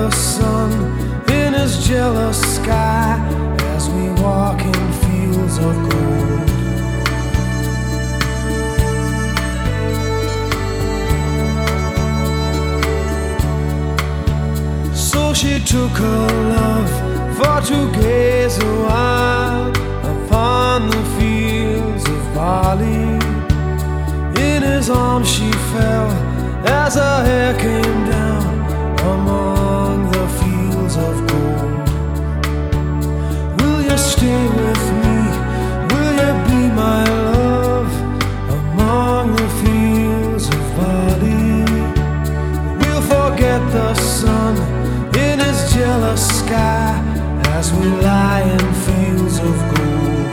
the sun in his jealous sky as we walk in fields of gold. So she took her love for to gaze a while upon the fields of barley. In his arms she fell as her hair came down among the fields of gold. Will you stay with me? Will you be my love among the fields of barley? We'll forget the sun in his jealous sky as we lie in fields of gold.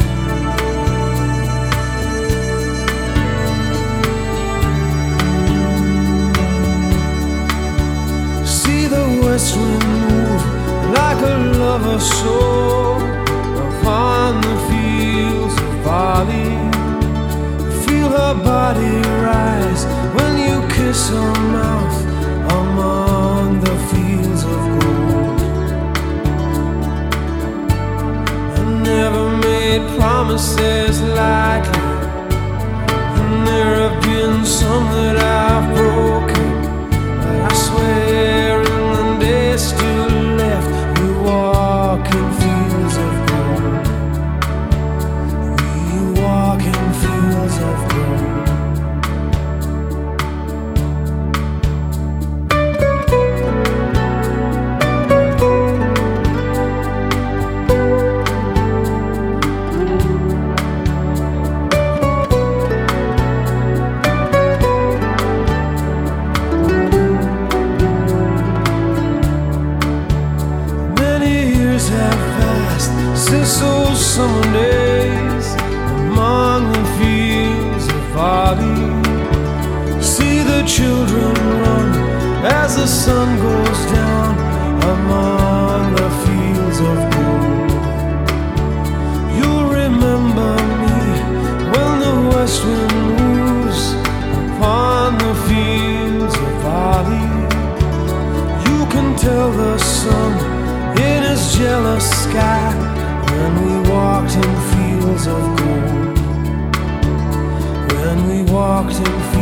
See the west wind move like a lover's soul upon the fields of barley. Feel her body rise when you kiss her mouth among the fields of gold. I never made promises lightly, and there have been some that I've broken, but I swear in the days still left we walk in fields of gold. We walk in fields of gold. Have passed since those summer days among the fields of barley. See the children run as the sun goes down among the fields of gold. You'll remember me when the west wind moves upon the fields of barley. You can tell the sun in his jealous sky when we walked in fields of gold. When we walked in fields